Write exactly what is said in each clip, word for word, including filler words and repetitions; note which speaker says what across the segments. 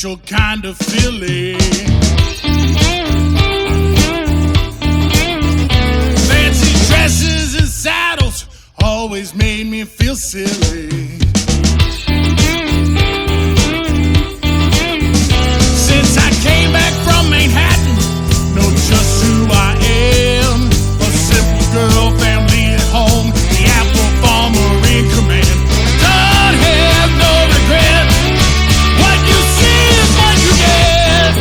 Speaker 1: special kind of feeling. Fancy dresses and saddles always made me feel silly. Since I came back from Manhattan, know just who I am. A simple girl, family at home, the apple farmer in command. Don't have no regret. What you see is what you get.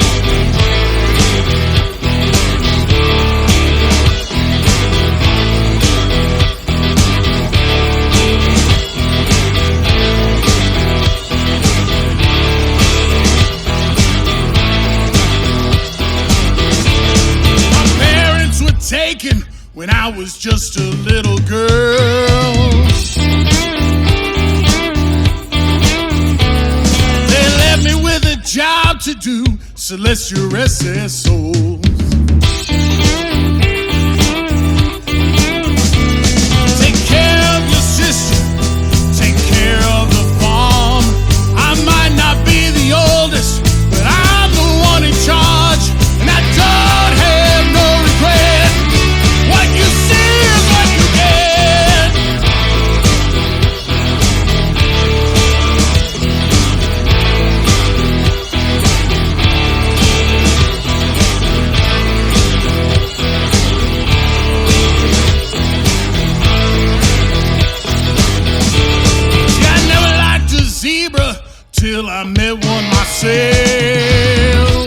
Speaker 1: My parents were taken when I was just a little girl. They left me with a job to do, celestial S S Os. Take care of your sister, take care of the farm. I might not be the oldest, but I'm the one in charge, and I don't have no regret. What you see is what you get. See, I never liked a zebra till I met one myself.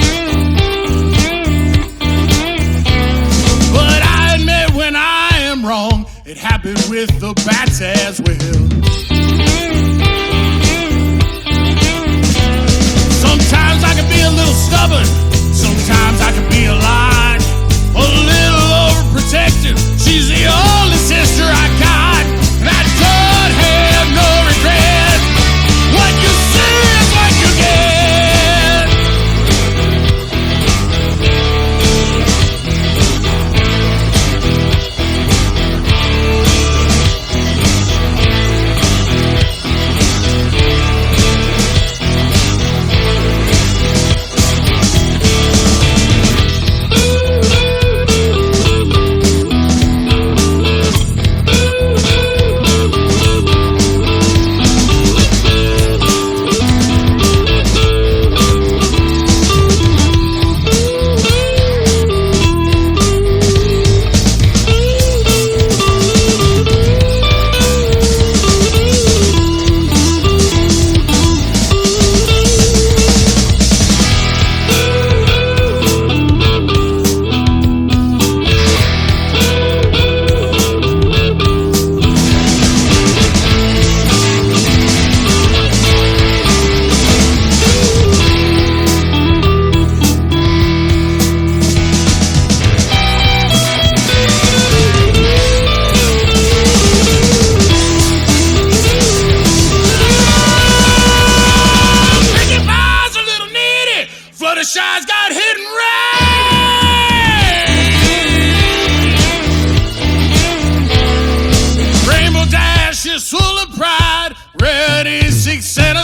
Speaker 1: But I admit when I am wrong, it happened with the bats as well. Sometimes I can be a little stubborn, sometimes I can be a lot, a little overprotective. She's the only sister I got, and I don't have no regret. What you see is what you get. Fluttershy's got hidden rain. Rainbow Dash is full of pride. Red is six and a